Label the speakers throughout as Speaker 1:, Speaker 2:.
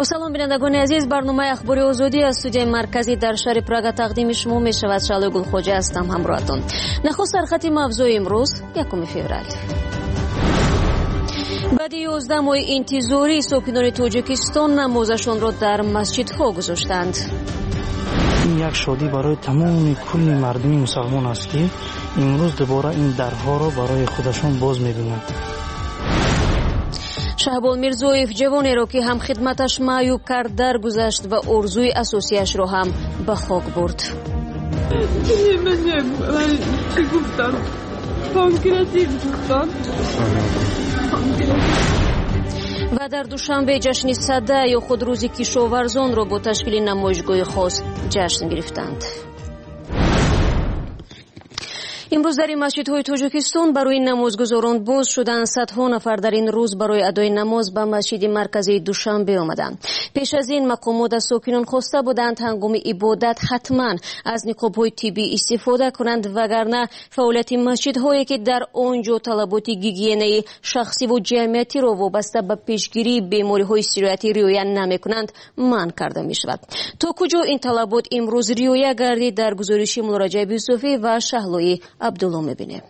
Speaker 1: با سلام بینندگان عزیز، برنامه اخباری آزادی از استودیوی مرکزی در شهر پراگ تقدیم شما می شود. شعله گلخوجه هستم همراهتون. نخست سرخط موضوع امروز 1 فوریه. بعد 11 ماه انتظاری ساکنان تاجیکستان نمازشان را در مسجدها گذاشتند.
Speaker 2: این یک شادی برای تمام کل مردم مسلمان است که امروز دوباره این درها را برای خودشان باز می‌بینند.
Speaker 1: شهبال میرزویف جوانی را که هم خدمتش معیوب کرد درگذشت و آرزوی اساسیش را هم به خاک برد. و در دوشنبه جشن صده یا خودروزی کشاورزان را با تشکیل نمایشگاه خاص جشن گرفتند. امروز در این مسجدهای تاجیکستان برای نمازگزاران باز شدند. صدها نفر در این روز برای ادای نماز به مسجد مرکزی دوشنبه آمدند. پیش از این مقامات از ساکنان خواسته بودند هنگام عبادت حتما از نقاب‌های طبی استفاده کنند، وگرنه فعالیت مسجدهایی که در آنجا طلبات گیگینه‌ای شخصی و جمعیتی را وابسته به پیشگیری بیماری‌های سیریاتی رعایت نمی‌کنند منع کرده می‌شود. تا کجا این طلبات امروز رعایت گردید در گزارش مراجعه یوسفی و شهلایی عبدالله می‌بینیم.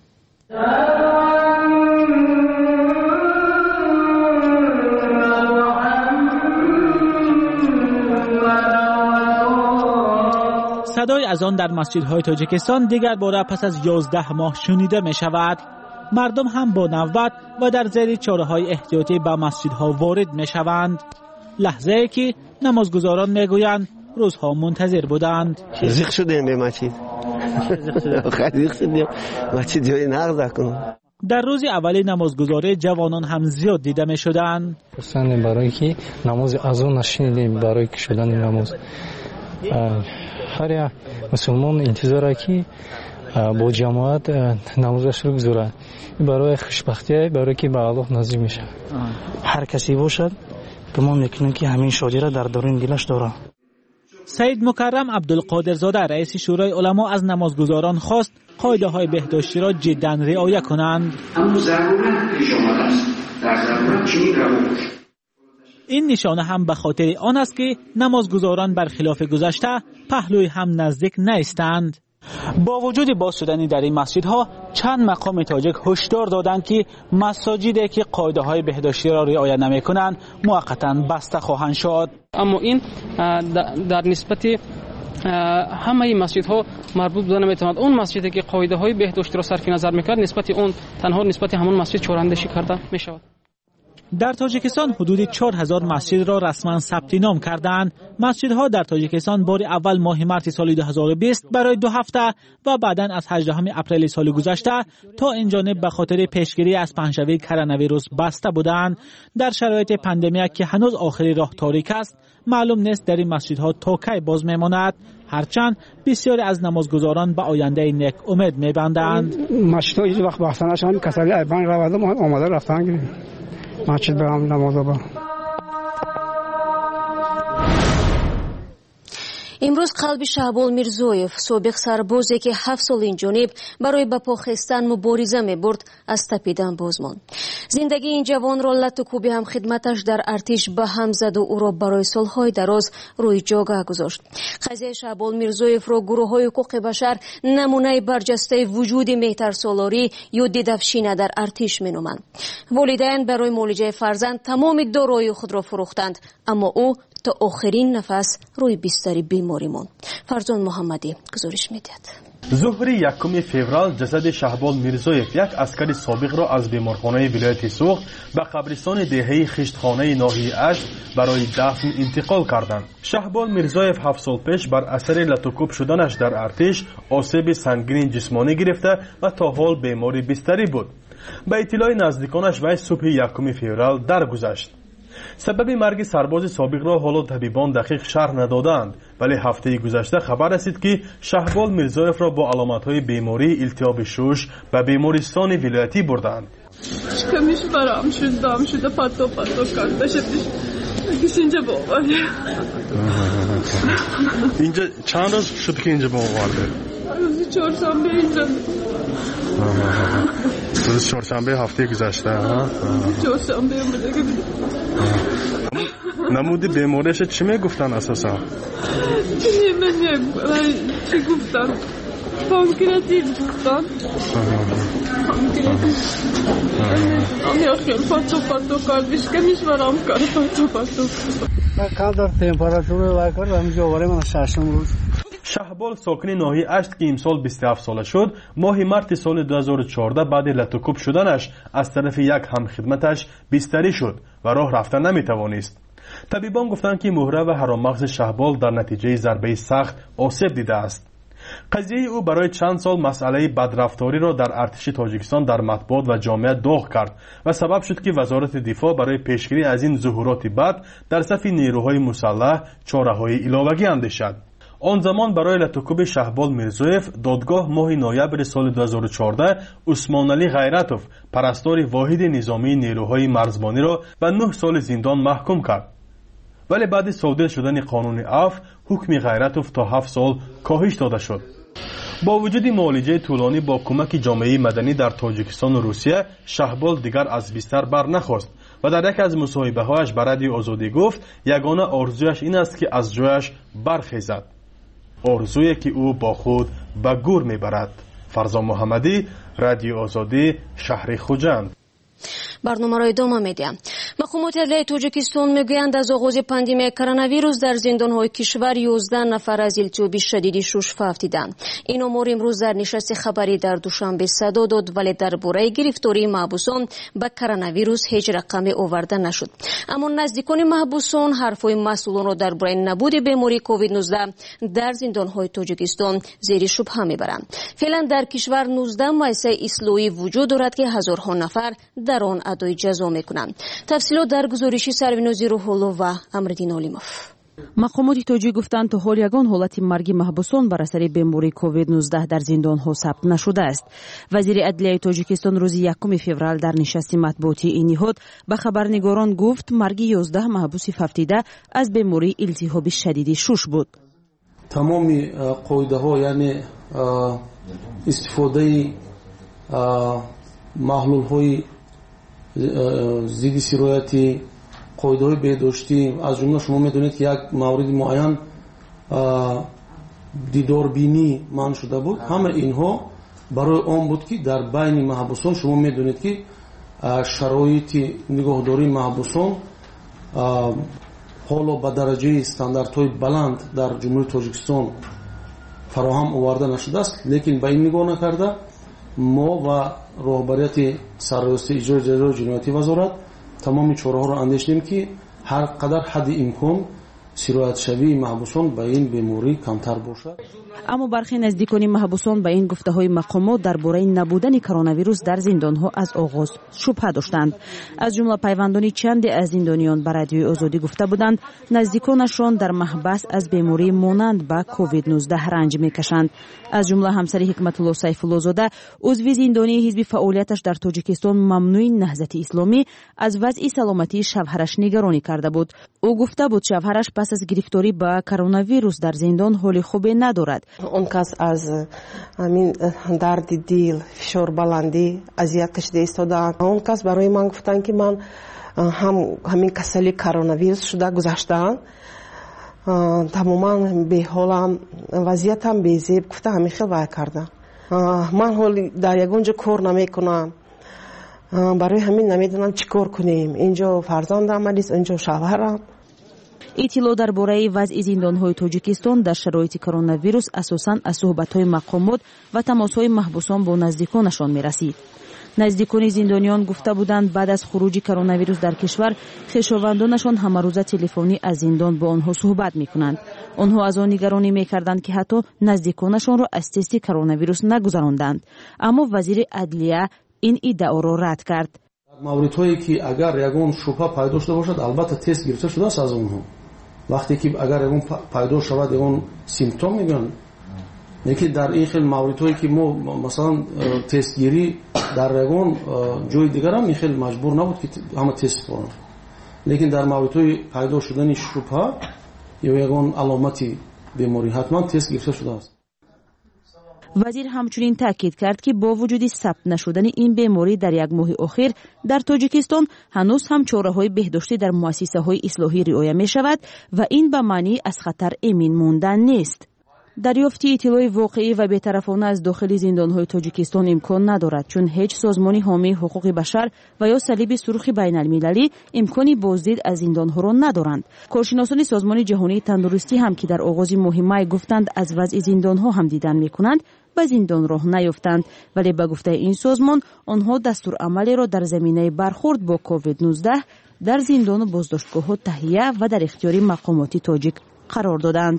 Speaker 3: صدای اذان در مسجدهای تاجیکستان دیگر باره پس از 11 ماه شنیده می شود. مردم هم با نوبت و در زیر چاره‌های احتیاطی به مسجدها وارد می شوند. لحظه‌ای که نمازگزاران می گویند روزها منتظر بودند.
Speaker 4: زیق شدیم به مسجد. خیلی شدیم. مسجد جای نقض کنم.
Speaker 3: در روز اولی نمازگزاری جوانان هم زیاد دیده می شدند.
Speaker 2: حسن برای که نماز اذان نشنیدیم برای که شدن نماز. هر مسلمان انتظاره که با جماعت نمازش رو بگذاره. برای خوشبختی برای که به الله نزدیک میشه. هر کسی باشد گمان میکنم که همین شادی را در درون دلش داره.
Speaker 3: سید مکرم عبدالقادرزاده رئیس شورای علما از نمازگزاران خواست قاعده‌های بهداشتی را جداً رعایت کنند.
Speaker 5: اما ضرورت پیش آمده است. در ضرورت چنین روش.
Speaker 3: این نشانه هم به خاطر آن است که نمازگزاران برخلاف گذشته پهلوی هم نزدیک نیستند. با وجود باز شدن در این مسجدها چند مقام تاجیک هشدار دادند که مساجدی که قاعده‌های بهداشتی را رعایت نمی‌کنند موقتاً بسته خواهند شد.
Speaker 6: اما این در نسبت همه مسجدها مربوط بوده نمی‌تواند. اون مسجدی که قاعده‌های بهداشتی را صرف نظر می‌کرد نسبت اون تنها نسبت همون مسجد چاره‌اندشی کرده می‌شود.
Speaker 3: در تاجیکستان حدود 4000 مسجد را رسما ثبت نام کردند. مسجدها در تاجیکستان بار اول ماه مارس سال 2020 برای 2 هفته و بعداً از 18 اپریل سال گذشته تا این جانب به خاطر پیشگیری از پنجشنبه کرونا ویروس بسته بودند. در شرایط پاندمی که هنوز آخری راه تاریک است، معلوم نیست در این مسجدها تا کی باز میماند، هرچند بسیاری از نمازگزاران به آینده نیک امید می‌بندند.
Speaker 7: مسجدها هیچ وقت بحث نشدن، کسایی ایبان رفتن آماده رفتن مسجد برام نماز با.
Speaker 1: امروز قلب شهبال میرزویف سابق سربازی که 7 سال این جانب برای به پا خستن مبارزه می‌برد از تپیدن باز ماند. زندگی این جوان را لط و کوبی هم خدمتش در ارتش به هم زد و او را برای سالهای دراز روی جاگه گذاشت. قضیه شهبال میرزویف را گروه‌های حقوق بشر نمونه برجسته وجود مهترسالاری یا دیدفشینه در ارتش می‌نامند. والدین برای معالجه فرزند تمام دارایی خود را فروختند، اما او تا آخرین نفس روی بستر بیماری ماند. فرزان محمدی گزارش می‌دهد.
Speaker 8: ظهر 1 فوریه جسد شهبال میرزویف، یک عسکر سابق را از بیمارخانه ولایت سوخت به قبرستان دهه خشتخانه ناحیه اش برای دفن انتقال کردند. شهبال میرزویف 7 سال پیش بر اثر لطوکوب شدنش در ارتش آسیب سنگین جسمانی گرفته و تا حال بیماری بستری بود. به اطلاع نزدیکانش وی صبح 1 فوریه درگذشت. سبب مرگ سرباز سابق را حالا طبیبان دقیق شرح ندادند، ولی هفته گذشته خبر رسید که شهبال میرزویف را با علامت‌های بیماری التهاب شش به بیمارستان ولایتی بردند.
Speaker 9: کمیش برام شده پاتو کرده شدش. اینجا باورده.
Speaker 8: اینجا چند روز شد که اینجا باورده؟
Speaker 9: روزی 4 شنبه اینجا.
Speaker 8: روز چهارشنبه هفته گذشته
Speaker 9: چهارشنبه بوده که
Speaker 8: نمود بیماریش چی میگفتن اساسا؟
Speaker 9: چی گفتن؟ پانکراتیت گفتن. خیلی پاتو کرد بیشکمیش برام کرد پاتو
Speaker 7: کادر تمپراتور واکر همینجا ولی من ششم روز.
Speaker 8: شهبال ساکن ناحیه اشت که امسال 27 ساله شد، ماه مارت سال 2014 بعد لطوکوب شدنش از طرف یک همخدمتش بستری شد و راه رفتن نمیتوانست. طبیبان گفتند که مهره و حرامغز شهبال در نتیجه ضربه سخت آسیب دیده است. قضیه او برای چند سال مسئله بدرفتاری را در ارتش تاجیکستان در مطبوعات و جامعه داغ کرد و سبب شد که وزارت دفاع برای پیشگیری از این ظهورات بد در صف نیروهای مسلح چاره‌های علاوه‌ای اندیشد. آن زمان برای لطوکوب شهبال میرزویف دادگاه ماه نوامبر سال 2014 عثمان علی غیرتوف پرستار واحد نظامی نیروهای مرزبانی را به 9 سال زندان محکوم کرد. ولی بعد صادر شدن قانون عفو حکم غیرتوف تا 7 سال کاهش داده شد. با وجود معالجه طولانی با کمک جامعه مدنی در تاجیکستان و روسیه، شهبال دیگر از بستر بر نخواست و در یک از مصاحبه‌هایش به رادیو آزادی گفت یگانه آرزویش این است که از جایش برخیزد. آرزویی که او با خود به گور میبرد. فرزان محمدی، رادیو آزادی، شهر خوجند.
Speaker 1: برنامه را ادامه میدیم. مقامات عدلیه تاجیکستان میگویند از آغاز پاندمی کرونا در زندانهای کشور 11 نفر از التهاب شدید شش افتیدند. این امور امروز در نشست خبری در دوشنبه صدا داد، ولی درباره گرفتاری محبوسان به کرونا هیچ رقمی آورده نشد. اما نزدیکان محبوسان حرفهای مسئولان را درباره نبود بیماری کووید 19 در زندانهای تاجیکستان زیر شبهه میبرند. فعلا در کشور 19 مؤسسه اصلاحی وجود دارد که هزارها نفر در آن ادای جزا میکنند. تفصیلات در گزارش سروینوز روح‌الله و امردین علیموف.
Speaker 10: مقامات توجیه گفتند تا حال یگان حالت مرگ محبوسان بر اثر بیماری کووید 19 در زندان‌ها ثبت نشده است. وزیر عدلیه تاجیکستان روز 1 فوریه در نشست مطبوعاتی این نهاد به خبرنگاران گفت مرگ 11 محبوس ففتیده از بیماری التهاب شدید شش بود.
Speaker 11: تمام قاعده‌ها یعنی استفاده محلول‌های ضد سرایتی، قاعده‌های بهداشتی، از جمله شما می‌دونید که یک مورد معین دیداربینی منع شده بود. همه اینها برای آن بود که در بین محبوسان شما می‌دونید که شرایط نگهداری محبوسان حالا به درجه استانداردهای بلند در جمهوری تاجیکستان فراهم آورده نشده است، لیکن به این نگاه نکرده ما و رهبریت سرراستی اجرای جزای جنایتی وزارت تمام چاره‌ها را اندیشیدیم که هر قدر حد امکان سرایت شوی محبوسان به این بیماری کمتر باشد.
Speaker 10: اما برخی نزدیکان محبوسان به این گفته‌های مقامات درباره نبودن کرونا ویروس در زندان‌ها از آغاز شبهه داشتند. از جمله پیوندانی چند از زندانیان به رادیوی آزادی گفته بودند نزدیکانشان در محبس از بیماری مانند به کووید 19 رنج می‌کشند. از جمله همسر حکمت الله سیف الله زاده عضو زندانی حزب فعالیتش در تاجیکستان ممنوع نهضت اسلامی از وضع سلامتی شوهرش نگرانی کرده بود. او گفته بود شوهرش پس از گرفتاری به کرونا ویروس در زندان حال خوبی ندارد.
Speaker 12: اون کس از همین درد دل، فشار بلندی، اذیت کشیده ایستادن. اون کس برای من گفتن که من همین کسلی کرونا ویروس شده گذشتن. تماما به حالم وضعیتم بی‌زیب گفته همین خیلی وای کردم. من حال در یگونجا کار نمیکنم. برای همین نمیدونم چیکار کنیم. اینجا فرزندم است، اینجا شوهرم.
Speaker 10: اطلاع درباره وضع زندان‌های تاجیکستان در شرایط کرونا ویروس اساساً از صحبت‌های مقامات و تماس‌های محبوسان با نزدیکانشان می‌رسید. نزدیکان زندانیان گفته بودند بعد از خروج کرونا ویروس در کشور خویشاوندانشان همه روزه تلفنی از زندان با آنها صحبت می‌کنند. آنها از آن نگرانی می‌کردند که حتی نزدیکانشان را از تست کرونا ویروس نگذراندند. اما وزیر عدلیه این ادعا را رد کرد.
Speaker 11: موردهایی که اگر یگان شبهه پیدا شده باشد البته تست گرفته شده است از اونها. وقتی که اگر یگان پیدا شود یگان سیمپتوم میگن، لیکن در این خیلی موردهایی که ما مثلا تست گیری در یگان جای دیگر هم خیلی مجبور نبود که همه تست کنن، لیکن در موردهای پیدا شدن شبهه یا یگان علامتی بیماری حتما تست گرفته شده است.
Speaker 10: وزیر همچنین تاکید کرد که با وجود ثبت نشدن این بیماری در یک ماه اخیر در تاجیکستان هنوز هم چاره‌های بهداشتی در مؤسسه‌های اصلاحی رعایت می‌شود و این به معنی از خطر امین موندن نیست. دریافت اطلاع واقعی و بی‌طرفانه از داخل زندان‌های تاجیکستان امکان ندارد، چون هیچ سازمانی حامی حقوق بشر و یا صلیب سرخ بین‌المللی امکانی بازدید از زندان‌ها را ندارند. کارشناسان سازمان جهانی تندرستی هم که در آغاز ماه می گفتند از وضع زندان‌ها هم دیدن می‌کنند، به زندان راه نیفتند، ولی به گفته این سازمان آنها دستورالعملی را در زمینه برخورد با کووید 19 در زندان و بازداشتگاه‌ها تهیه و در اختیار مقامات تاجیک قرار دادند.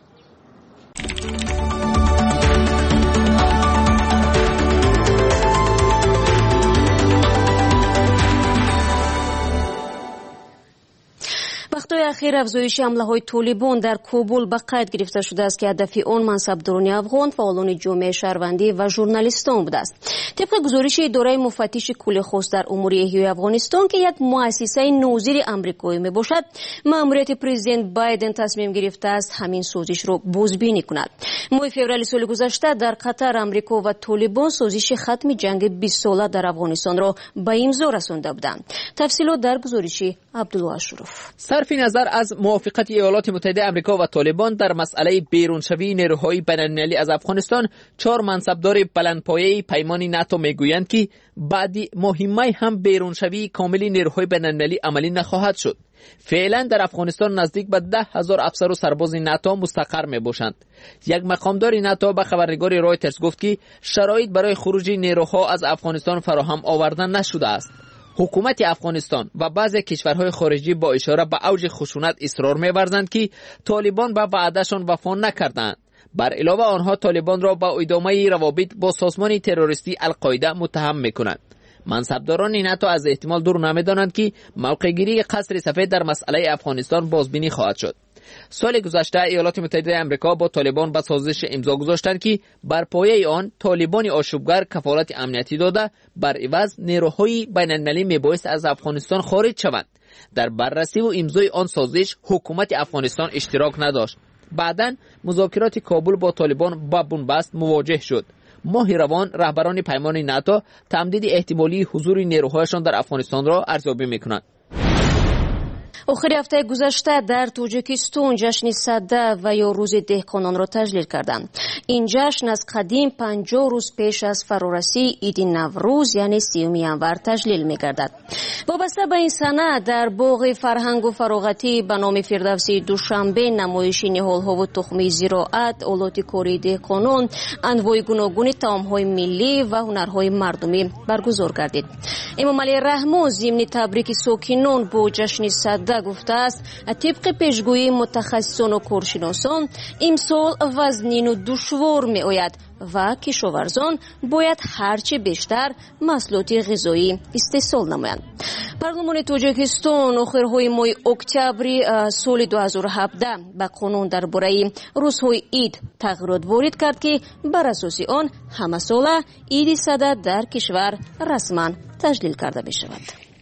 Speaker 1: وقتهای اخیر افزایش حمله‌های طالبان در کابل به قید گرفته شده است که هدف آن منصبداران افغان، فعالان جامعه شهروندی و ژورنالیستان بوده است. طبق گزارش اداره مفتش کل خاص در امور احیای افغانستان که یک مؤسسه نوظر آمریکایی میباشد، مأموریت پرزیدنت بایدن تصمیم گرفته است همین سازش را بازبینی کند. ماه فوریه سال گذشته در قطر آمریکا و طالبان سازش ختم جنگ 20 ساله در افغانستان را به امضا رسانده بودند. تفصیلات در گزارش عبدالله اشرف.
Speaker 13: صرف نظر از موافقت ایالات متحده آمریکا و طالبان در مسئله بیرونشوی نیروهای بین‌المللی از افغانستان، 4 منصبدار بلندپایه پیمان ناتو میگویند که بعد ماه می هم بیرونشوی کامل نیروهای بین‌المللی عملی نخواهد شد. فعلا در افغانستان نزدیک به 10,000 افسر و سرباز ناتو مستقر می باشند. یک مقامدار ناتو به خبرنگار رایترز گفت که شرایط برای خروج نیروها از افغانستان فراهم آورده نشده است. حکومت افغانستان و بعضی کشورهای خارجی با اشاره به اوج خشونت اصرار می‌ورزند که طالبان به وعدهشان وفا نکردند. بر علاوه آنها طالبان را با ادامه روابط با سازمان تروریستی القاعده متهم می‌کنند. منصبداران ناتو از احتمال دور نمی‌دانند که موقع‌گیری قصر سفید در مسئله افغانستان بازبینی خواهد شد. سال گذشته ایالات متحده آمریکا با طالبان به سازش امضا گذاشتند که بر پایه آن طالبان آشوبگر کفالت امنیتی داده، بر عوض نیروهای بین‌المللی میبایست از افغانستان خارج شوند. در بررسی و امضای آن سازش حکومت افغانستان اشتراک نداشت. بعداً مذاکرات کابل با طالبان با بنبست مواجه شد. ماه روان رهبران پیمان ناتو تمدید احتمالی حضور نیروهایشان در افغانستان را ارزیابی میکنند.
Speaker 1: آخر هفته گذشته در تاجیکستان جشن سده و یا روز دهقانان را تجلیل کردند. این جشن از قدیم 50 روز پیش از فرارسی عید نوروز یعنی 30 ینور تجلیل می‌گردد. وابسته به این سنه در باغ فرهنگ و فراغتی به نام فردوسی دوشنبه نمایش نهال‌ها و تخم زراعت، آلات کاری دهقانان، انواع گوناگون طعام‌های ملی و هنرهای مردمی برگزار گردید. امام علی رحمان ضمن تبریک ساکنان با جشن سده گفته است طبق پیشگویی متخصصان و کارشناسان امسال وزنین و دشوار می آید و کشاورزان باید هرچه بیشتر محصولات غذایی استحصال نمایند. پارلمان تاجیکستان آخرهای ماه اکتبر سال 2017 به قانون درباره روزهای عید تغییرات وارد کرد که بر اساس آن همه ساله عید سده در کشور رسما تجلیل کرده می شود.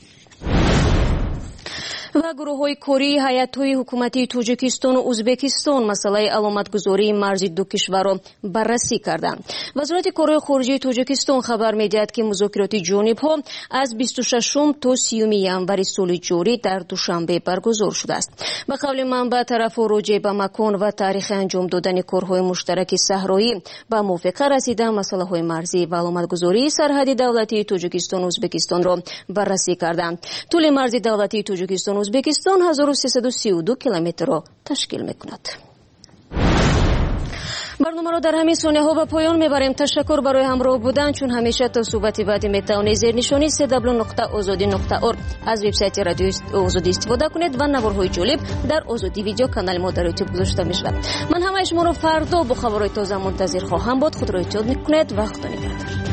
Speaker 1: و گروه‌های کاری هیئت‌های حکومتی تاجیکستان و ازبکستان مسئله علامتگذاری مرزی دو کشور را بررسی کردند. وزارت کارهای خارجه تاجیکستان خبر می‌دهد که مذاکرات جانب‌ها از 26 تا 30 ینور سال جاری در دوشنبه برگزار شده است. به قول منبع طرف‌ها راجع به مکان و تاریخ انجام دادن کارهای مشترک صحرایی به موافقت رسیدن مسائل مرزی و علامتگذاری سرحدی دولتی تاجیکستان و ازبکستان را بررسی کردند. طول مرز دولتی تاجیکستان ازبکستان 1332 کیلومتر را تشکیل می‌کند. برنامه را در همین ثانیه ها به پایان میبریم. تشکر برای همراه بودن. چون همیشه تا صحبت بعدی میتوانید زیر نشانی www.azadi.org از وبسایت رادیو آزادی استفاده کنید و نوارهای جالب در آزادی ویدیو کانال ما در یوتیوب گذاشته میشود. من همه شما را فردا با خبرهای تازه منتظر خواهم بود. خود را احتیاط کنید و خدا نگهدار.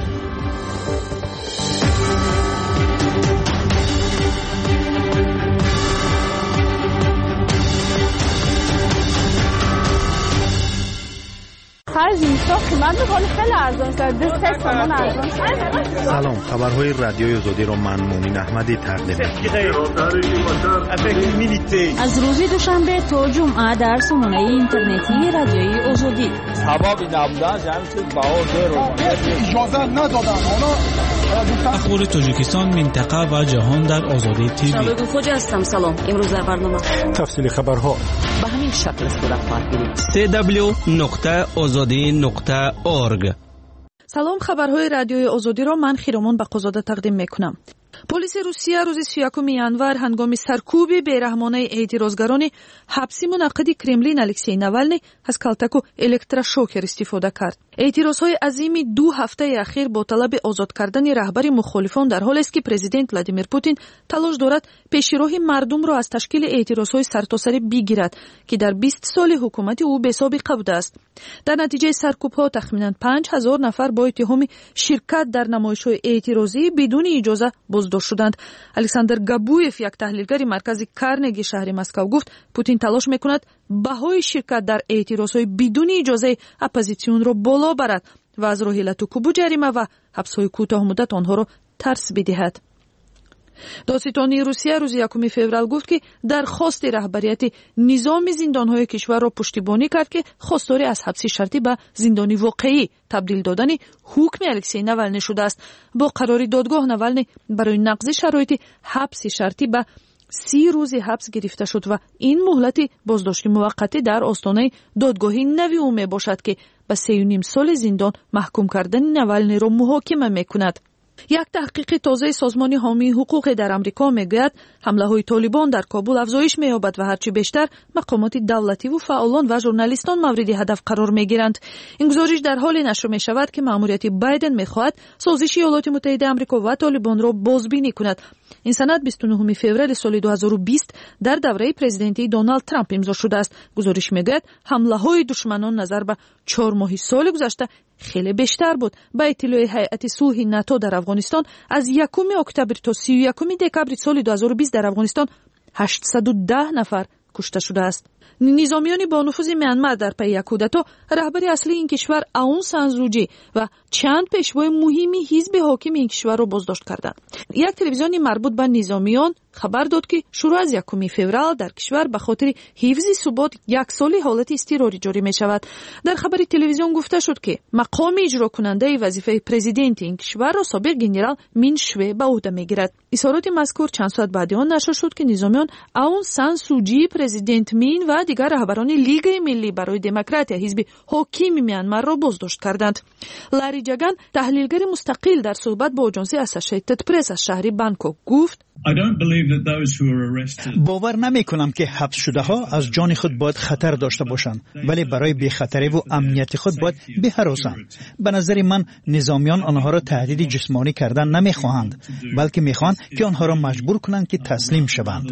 Speaker 9: Faz isso.
Speaker 14: من می‌خوام خیلی ارزان شد 3 تومن ارزان شد.
Speaker 15: سلام، خبرهای رادیوی آزادی رو من مومین احمدی تقدیم می‌کنم.
Speaker 10: از روز دوشنبه تا جمعه در سامانه اینترنتی رادیوی آزادی.
Speaker 16: هوا نبودن جمعی بهار اجازه ندادن.
Speaker 3: اخبار تاجیکستان، منطقه و جهان در آزادی تیوی.
Speaker 1: شبکه خوجه هستم. سلام. امروز در برنامه
Speaker 15: تفصیل خبرها
Speaker 17: به همین شکل صورت خواهد گرفت.
Speaker 18: www.azadi.org.
Speaker 19: سلام، خبرهای رادیوی آزادی را من خیرامان بقازاده تقدیم میکنم. پلیس روسیه روز 31 ینور هنگام سرکوب بیرحمانه اعتراضگران حبسی منعقد کرملین الکسی ناوالنی از کلتک و الکتروشوکر استفاده کرد. اعتراضهای عظیم 2 هفته اخیر با طلب آزاد کردن رهبر مخالفان در حالی است که پرزیدنت ولادیمیر پوتین تلاش دارد پیشراه مردم را از تشکیل اعتراضهای سرتاسری بگیرد که در 20 سال حکومت او بی‌سابقه بوده است. در نتیجه سرکوب‌ها تخمیناً 5000 نفر با اتهام شرکت در نمایش‌های اعتراضی بدون اجازه بازداشت شدند. الکساندر گابویف، یک تحلیلگر مرکز کارنگی شهر مسکو، گفت پوتین تلاش می‌کند بهای شرکت در اعتراضهای بدون اجازه اپوزیسیون را بالا برد و از راه لطوکوب و جریمه و حبس‌های کوتاه مدت آنها را ترس بدهد. دادستانی روسیه روز 1 فوریه گفت که درخواست رهبریت نظام زندان‌های کشور را پشتیبانی کرد که خواستار از حبس شرطی به زندانی واقعی تبدیل دادن حکم الکسی ناوالنی شده است. با قرار دادگاه ناوالنی برای نقض شرایط حبس شرطی به 30 روز حبس گرفته شد و این مهلت بازداشت موقتی در آستانه دادگاهی نوی او می باشد که به 3.5 سال زندان محکوم کردن ناوالنی را محاکمه می‌کند. یک تحقیق تازه سازمان حامی حقوق در آمریکا میگوید حمله‌های طالبان در کابل افزایش می‌یابد و هرچی بیشتر مقامات دولتی و فعالان و ژورنالیستان مورد هدف قرار می‌گیرند. این گزارش در حالی نشر می‌شود که مأموریت بایدن می‌خواهد سازش ایالات متحده آمریکا و طالبان را بازبینی کند. این سند 29 فوریه سال 2020 در دوره پرزیدنتی دونالد ترامپ امضا شده است. گزارش میگوید حمله‌های دشمنان نظر به 4 ماه سال گذشته خیلی بیشتر بود. با اطلاع هیئت صلح ناتو در افغانستان از 1 اکتبر تا 31 دکبر سال 2020 در افغانستان 810 نفر کشته شده است. نظامیان با نفوذ میانمار در پی یک کودتا رهبر اصلی این کشور اون سان سو کی و چند پیشوای مهمی حزب حاکم این کشور را بازداشت کردند. یک تلویزیون مربوط به نظامیان خبر داد که شروع از 1 فوریه در کشور به خاطر حفظ ثبات 1 سال حالت اضطراری جاری می شود. در خبر تلویزیون گفته شد که مقام اجرا کننده وظیفه پرزیدنت این کشور را سابق گنرال مین شوی به عهده می گیرد. اظهارات مذکور چند ساعت بعد آن نشر شد که نظامیان اون سان سو کی، پرزیدنت مین و دیگر رهبران لیگ ملی برای دموکراسی حزب حاکم میانمار را بازداشت کردند. لاری جگان، تحلیلگر مستقل، در صحبت با آژانس اسوسییتد پرس از شهر بانکوک گفت
Speaker 20: باور نمی کنم که حبس شده ها از جان خود باید خطر داشته باشند، ولی برای بی‌خطری و امنیت خود باید بهراسند. به نظر من نظامیان آنها را تهدید جسمانی کردن نمی خواهند، بلکه می خواهند که آنها را مجبور کنند که تسلیم شوند.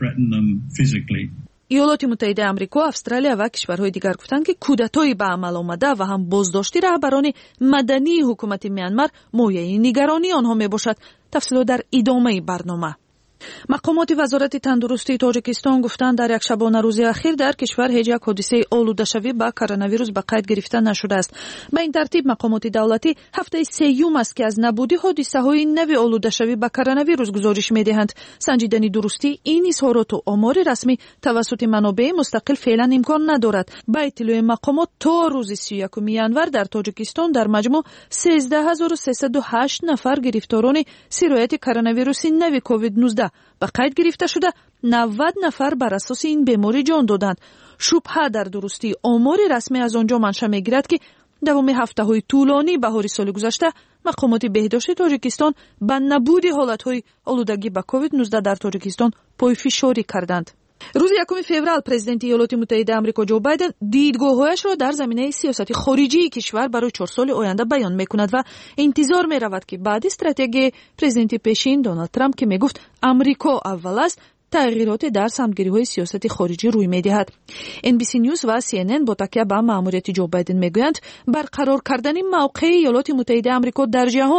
Speaker 19: ایالات متحده آمریکا، استرالیا و کشورهای دیگر گفتند که کودتای به عمل آمده و هم بازداشتی رهبران مدنی حکومت میانمار مایه نگرانی آنها می باشد. تفصیلات در ادامه برنامه. مقامات وزارت تندرستی تاجیکستان گفتند در یک شبانه روز اخیر در کشور هیچ یک حادثه آلوده‌شوی با کرونا ویروس به قید گرفته نشده است. به این ترتیب مقامات دولتی هفته سیوم است که از نبود حادثه‌های نو آلوده‌شوی با کرونا ویروس گزارش می‌دهند. سنجیدن درستی این اظهارات و آمار رسمی توسط منابع مستقل فعلا امکان ندارد. به اطلاع مقامات تا روز 31 ینور در تاجیکستان در مجموع 13308 نفر گرفتاران سرایت کرونا ویروس نو کووید 19 به قید گرفته شده. 90 نفر بر اساس این بیماری جان دادند. شبهه در درستی آمار رسمی از آنجا منشأ می‌گیرد که دوام هفته‌های طولانی بهار سال گذشته مقامات بهداشت تاجیکستان به نبود حالت‌های آلودگی به کووید 19 در تاجیکستان پایفشاری کردند. روز 1 فوریه پرزیدنت ایالات متحده آمریکا جو بایدن دیدگاه‌هایش را در زمینه سیاست خارجی کشور برای 4 سال آینده بیان می‌کند و انتظار می‌رود که بعد استراتژی پرزیدنت پیشین دونالد ترامپ که می‌گفت آمریکا اول است تغییرات در سمت‌گیری‌های سیاست خارجی روی می‌دهد. NBC نیوز و CNN با تکیه به مأموریت جو بایدن می‌گویند برقرار کردن موقع ایالات متحده آمریکا در جهان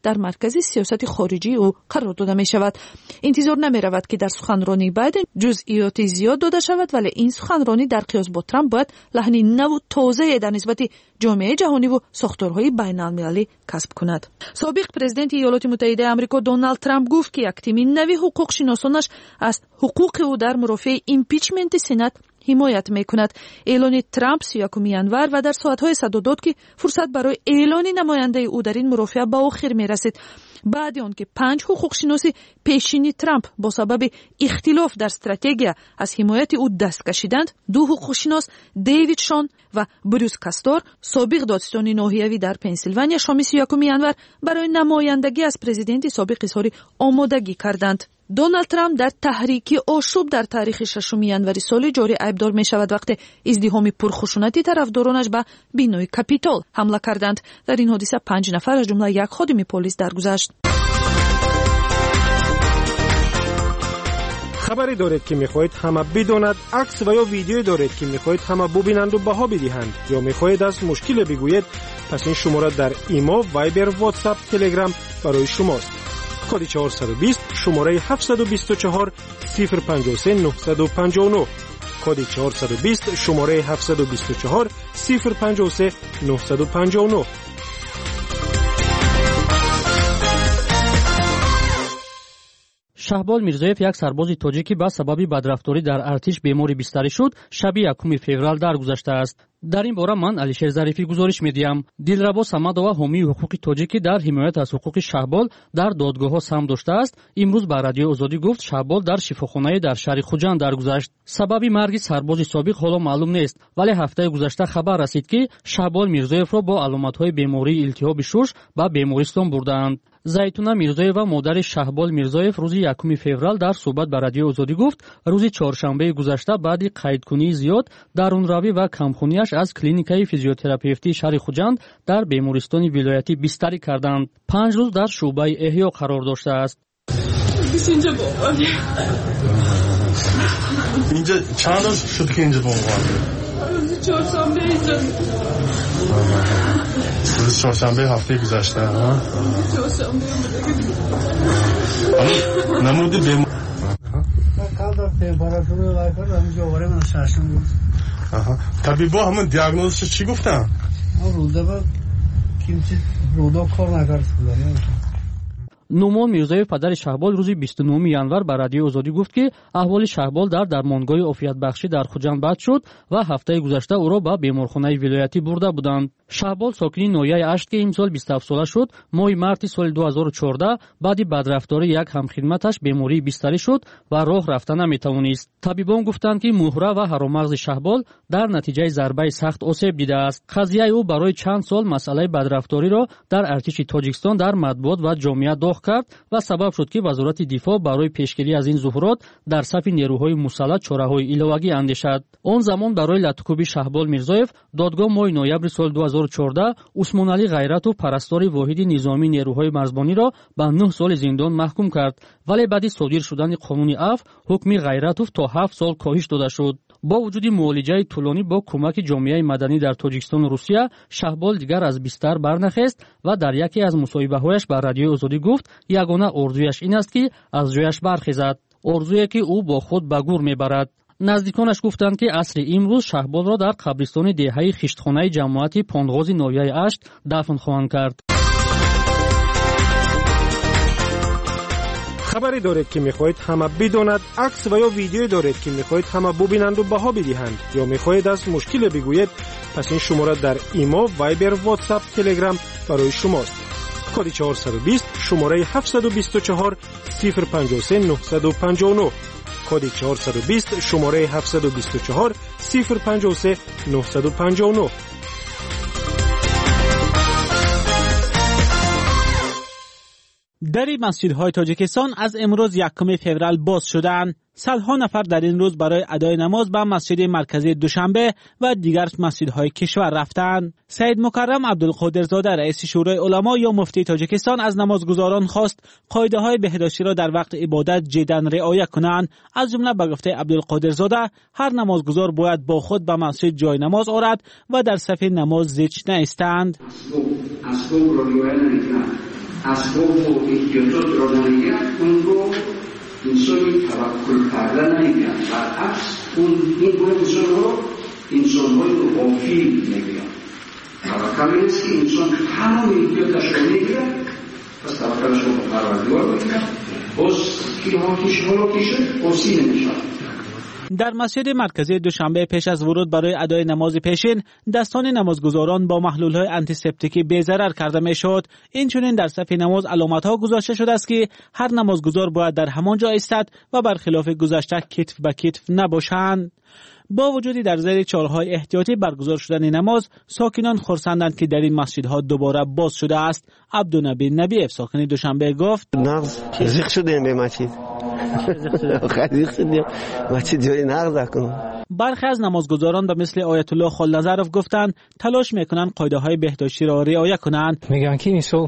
Speaker 19: در مرکز سیاست خارجی او قرار داده می شود. انتظار نمی رود که در سخنرانی بایدن جزئیات زیاد داده شود، ولی این سخنرانی در قیاس با ترامپ باید لحنی نو و تازه در نسبت جامعه جهانی و ساختارهای بین المللی کسب کند. سابق پرزیدنت ایالات متحده آمریکا دونالد ترامپ گفت که یک تیم نوی حقوق شناسانش از حقوق او در مرافع ایمپیچمنت سنات حمایت میکند. اعلان ترامپ 31 ینور و در ساعت‌های صدا داد که فرصت برای اعلان نماینده او در این مرافعه به آخر میرسید. بعد آن که 5 حقوق شناسی پیشینی ترامپ با سبب اختلاف در استراتژی از حمایت او دست کشیدند، 2 حقوق شناس دیوید شان و بروس کاستور سابق دادستان ناحیوی در پنسیلوانیا شام 31 ینور برای نمایندگی از پرزیدنت سابق اظهار آمادگی کردند. دونالد ترامپ در تحریک آشوب در تاریخ 6 ینور سال جاری ایبدار می شود وقتی ازدحام پرخشونتی طرفدارانش به بینای کاپیتول حمله کردند. در این حادثه 5 نفر از جمله یک خادم پلیس درگذشت.
Speaker 18: خبری دارید که میخواهید همه بداند، عکس و یا ویدیویی دارید که میخواهید همه ببینند و بها بدهند، یا میخواهید از مشکل بگویید، پس این شماره در ایما، وایبر، واتساپ، تلگرام برای شماست. کد 420 شماره 724 053 959. کد 420 شماره 724 053 959.
Speaker 21: شهبال میرزایف یک سرباز تاجیکی به سبب بدرفتاری در ارتش بیماری بستری شد شب 1 فوریه درگذشته است. در این باره من علیشیر ظریفی گزارش میدیم. دلربا صمدова حامی حقوق تاجیکی در حمایت از حقوق شهبال در دادگاه سهم داشته است. امروز به رادیو آزادی گفت شهبال در شفاخانه در شهر خوجند درگذشت. سبب مرگ سرباز سابق حالا معلوم نیست، ولی هفته گذشته خبر رسید که شهبال میرزایف را با علامت‌های بیماری التهاب شش به بیمارستان بردند. زیتونه میرزایف و مادر شهبال میرزایف روز 1 فوریه در صحبت به رادیو آزادی گفت روز چهارشنبه گذشته بعد قیدکنی زیاد درونروی و کمخونیش از کلینیکای فیزیوتراپیستی شهر خوجند در بیمارستان ولایتی بستری کردند. 5 روز در شعبه احیا قرار داشته است.
Speaker 8: اینجا چند روز شد که اینجا
Speaker 9: روز چهارشنبه اینجا.
Speaker 8: روز چهارشنبه هفته گذشته.
Speaker 9: چهارشنبه.
Speaker 8: نمودی بیمار.
Speaker 7: تمپراتور وایپر همینجا آواره من شرشم بود.
Speaker 8: طبیبا همون دیاگنوزش چی گفتن؟
Speaker 7: روده با کیمچی رودا کار نکرد بودن.
Speaker 21: نومان میرزایف پدر شهبال روز 29 ینور به رادیو آزادی گفت که احوال شهبال در درمانگاه عافیت بخشی در خوجند بد شد و هفته گذشته او را به بیمارخانه ولایتی برده بودند. شهبال ساکنی ناحیه اشت که امسال 27 ساله شد، ماه مارس سال 2014 بعد بدرفتاری یک همخدمتش بیماری بستری شد و راه رفتن نمیتوانست. طبیبان گفتند که مهره و هرمغز شهبال در نتیجه ضربه سخت آسیب دیده است. قضیه او برای چند سال مسئله بدرفتاری را در ارتش تاجیکستان در مطبوعات و جامعه داغ کرد و سبب شد که وزارت دفاع برای پیشگیری از این ظهورات در صف نیروهای مسلح چاره‌های الهه‌ای اندیشد. آن زمان برای لطکوبی شهبال میرزایف دادگاه ماه نوامبر سال 2014 عثمان علی غیرت و پرستار واحد نظامی نیروهای مرزبانی را به 9 سال زندان محکوم کرد، ولی بعد صادر شدن قانون عفو حکم غیرتوف تا 7 سال کاهش داده شد. با وجود معالجه طولانی با کمک جامعه مدنی در تاجیکستان و روسیه، شهبال دیگر از بستر برنخست و در یکی از مصاحبه‌هایش به رادیو آزادی گفت یگانه آرزویش این است که از جایش برخیزد، آرزویی که او با خود به گور میبرد. نزدیکانش گفتند که عصر امروز شهبال را در قبرستان دهه خشتخانه جماعت پاندغاز ناحیه اشت دفن خواهند کرد.
Speaker 18: خبری دارید که میخواهید همه بداند، عکس و یا ویدیویی دارید که میخواهید همه ببینند و بها بدهند، یا میخواهید از مشکل بگویید، پس این شماره در ایما، وایبر، واتساپ، تلگرام برای شماست. کد 420 شماره 724 053 959. کد 420 شماره 724 053 959.
Speaker 3: در مسجدهای تاجیکستان از امروز 1 فوریه باز شدند. صدها نفر در این روز برای ادای نماز به مسجد مرکزی دوشنبه و دیگر مسجدهای کشور رفتند. سید مکرم عبدالقادرزاده رئیس شورای علما یا مفتی تاجیکستان از نمازگزاران خواست قاعده‌های بهداشتی را در وقت عبادت جداً رعایت کنند. از جمله به گفته عبدالقادرزاده هر نمازگزار باید با خود به مسجد جای نماز آورد و در صف نماز زیچ نایستند.
Speaker 5: اسباب و احتیاجات را نمیگن، اون رو انسانی توکل کردن نمیگن، برعکس این گروه انسان رو انسان‌های غافل میگن. توکل این است که انسان تمام احتیاجش رو میگیره، پس توکلش رو به پروردگار میگیره، باز که حالاتی شد قرصی نمیشه.
Speaker 3: در مسجد مرکزی دوشنبه پیش از ورود برای ادای نماز پیشین دستان نمازگزاران با محلول‌های آنتیسپتیکی بی‌ضرر کرده میشد. اینچنین در صف نماز علامت‌ها گذاشته شده است که هر نمازگزار باید در همان جا ایستد و برخلاف گذشته کتف به کتف نباشند. با وجودی در زیر چاله‌های احتیاطی برگزار شدن نماز، ساکنان خرسندند که در این مسجدها دوباره باز شده است. عبدالنبی نبیف ساکن دوشنبه گفت:
Speaker 4: نغز زیق شدیم به مسجد. خیلی شدیم مسجد جای نغز کنم.
Speaker 3: برخی از نمازگزاران به مثل آیت الله خالنظرов گفتند تلاش میکنند قاعده‌های بهداشتی را رعایت کنند.
Speaker 2: میگن که مثلا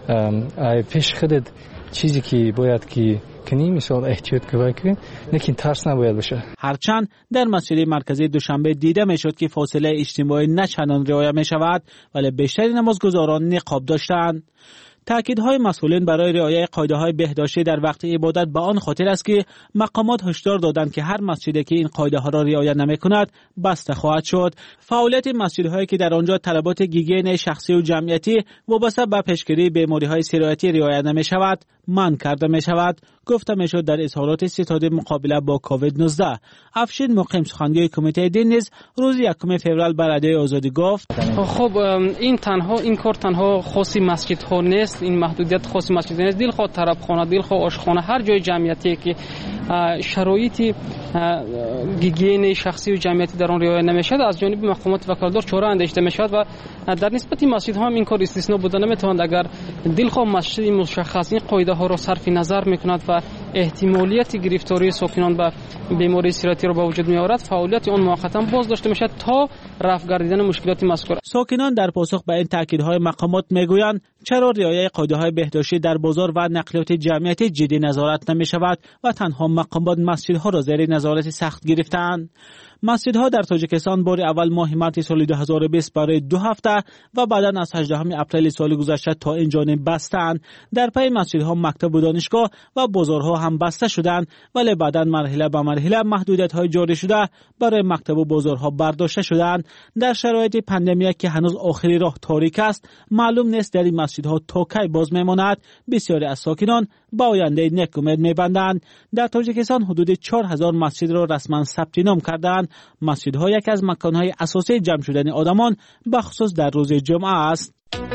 Speaker 2: پیش خودت چیزی که باید که کنی مثلا احتیاط کنی، لیکن ترس نباید باشه.
Speaker 3: هرچند در مسجد مرکزی دوشنبه دیده میشد که فاصله اجتماعی نه چندان رعایت می شود، ولی بیشتر نمازگزاران نقاب داشتند. تاکیدهای مسئولین برای رعایت قاعده‌های بهداشتی در وقت عبادت به آن خاطر است که مقامات هشدار دادند که هر مسجدی که این قاعده‌ها را رعایت نمی‌کند بسته خواهد شد. فعالیت مسجدهایی که در آنجا طلبات گیگین شخصی و جمعیتی وابسته به پیشگیری بیماری‌های سرایتی رعایت نمی‌شود، منع کرده می‌شود. گفته می‌شد در اظهارات ستاد مقابله با کووید 19. افشین مقیم سخنگوی کمیته دین نیز روز 1 فوریه بر رادیوی آزادی گفت:
Speaker 6: خب این کار تنها خاصی مسجدها نیست، این محدودیت خاصی مسجد نیست. دلخواه طربخانه، دلخواه آشخانه، هر جای جمعیتی که شرایط گیگین شخصی و جمعیتی در آن رعایت نمی‌شود از جانب مقامات وکالتدار چاره اندیشیده می‌شود و در نسبت مسجدها هم این کار استثنا بوده نمی‌تواند. اگر دلخواه مسجد مشخص این قاعده‌ها را صرف نظر می‌کند و احتمالیت گرفتاری ساکنان به بیماری سرایتی را به وجود می‌آورد، فعالیت آن موقتا باز داشته می‌شود تا رفع گردیدن مشکلات مذکور.
Speaker 3: ساکنان در پاسخ به این تاکیدهای مقامات میگویند چرا رعایت قاعده‌های بهداشتی در بازار و نقلیات جمعیتی جدی نظارت نمی‌شود و تنها مقامات مسجدها را زیر نظارت سخت گرفتند. مسجدها در تاجیکستان بار اول ماه مارس سال 2020 برای 2 هفته و بعداً از 18 اپریل سال گذشته تا این جانب بستند. در پی مسجدها مکتب و دانشگاه و بازارها هم بسته شدند، ولی بعداً مرحله به مرحله محدودیت‌های جاری شده برای مکتب و بازارها برداشته شدند. در شرایط پاندمی که هنوز آخری راه تاریک است، معلوم نیست در این مسجدها تا کی باز میماند. بسیاری از ساکنان با آینده نیک امید می‌بندند. در تاجیکستان حدود 4000 مسجد را رسما ثبت نام کردند. مسجدها یکی از مکان‌های اساسی جمع شدن آدمان به خصوص در روز جمعه است.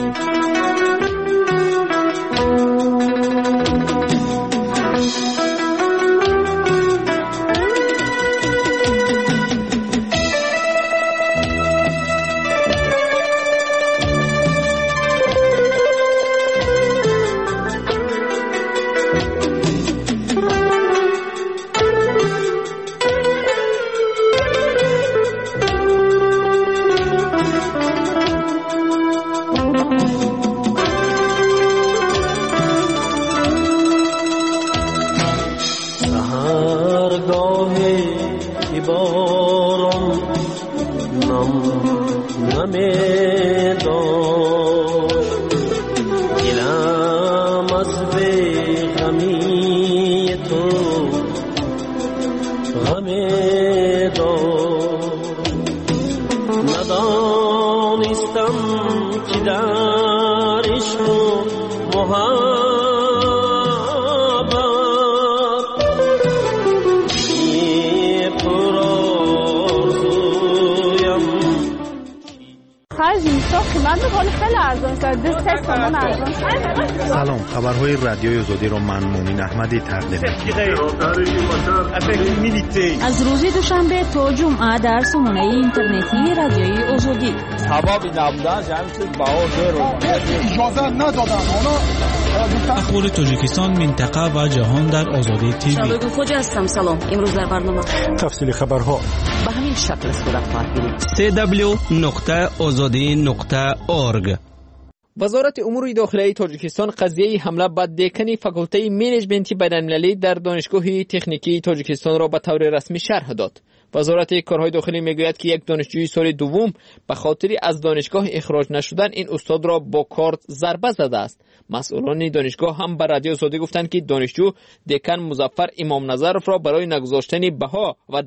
Speaker 15: سلام، خبرهای رادیوی آزادی را من مومن احمدی تقدیم
Speaker 10: از روز دوشنبه تا جمعه در سامانه اینترنتی رادیوی آزادی.
Speaker 16: سبب نبودن جمعیت بهار اجازه ندادن.
Speaker 3: اخبار تاجیکستان، منطقه و جهان در آزادی تیوی.
Speaker 10: شبکه خوجا هستم. سلام. امروز در برنامه
Speaker 18: تفصیل خبرها
Speaker 17: به همین شکل صورت خواهد گرفت.
Speaker 22: www.azadi.org
Speaker 13: وزارت امور داخلی تاجیکستان قضیه حمله به دکن فاکولته منیجمنت بین‌المللی در دانشگاه تکنیکی تاجیکستان را به طور رسمی شرح داد. وزارت کارهای داخلی میگوید که یک دانشجوی سال دوم به خاطر از دانشگاه اخراج نشدن این استاد را با کارت ضربه زده است. مسئولان دانشگاه هم به رادیو آزادی گفتند که دانشجو دکن مظفر امام نظرов را برای نگذاشتن بها و